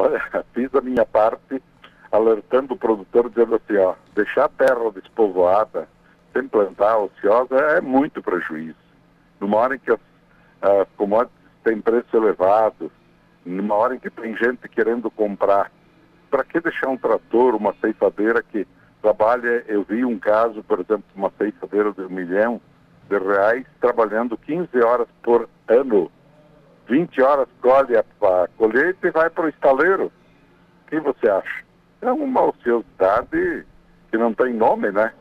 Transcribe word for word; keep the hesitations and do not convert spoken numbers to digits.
Olha, fiz a minha parte alertando o produtor, dizendo assim, ó, deixar a terra despovoada, sem plantar, ociosa, é muito prejuízo. Numa hora em que as uh, commodities têm preço elevado, numa hora em que tem gente querendo comprar, para que deixar um trator, uma ceifadeira que trabalha? Eu vi um caso, por exemplo, uma ceifadeira de um milhão de reais, trabalhando quinze horas por ano, vinte horas colhe a, a colheita e vai para o estaleiro. O que você acha? É uma ociosidade que não tem nome, né?